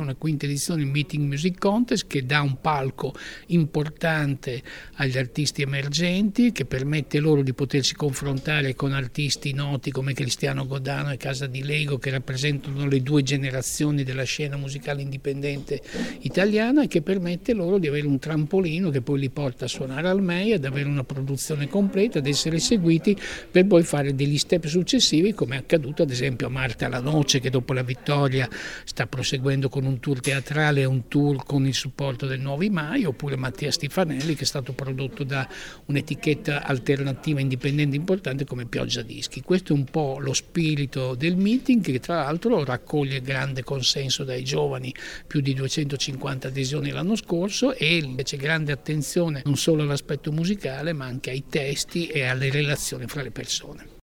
una quinta edizione del Meeting Music Contest, che dà un palco importante agli artisti emergenti, che permette loro di potersi confrontare con artisti noti come Cristiano Godano e Casa di Lego, che rappresentano le due generazioni della scena musicale indipendente italiana, e che permette loro di avere un trampolino che poi li porta a suonare al MEI, ad avere una produzione completa, ad essere seguiti per poi fare degli step successivi, come è accaduto ad esempio a Marta La Noce, che dopo la vittoria sta proseguendo con un tour teatrale e un tour con il supporto del Nuovi Mai, oppure Mattia Stifanelli, che è stato prodotto da un'etichetta alternativa indipendente importante come Pioggia Dischi. Questo è un po' lo spirito del meeting, che tra l'altro raccoglie grande consenso dai giovani, più di 250 adesioni l'anno scorso, e invece grande attenzione non solo all'aspetto musicale ma anche ai testi e alle relazioni fra le persone.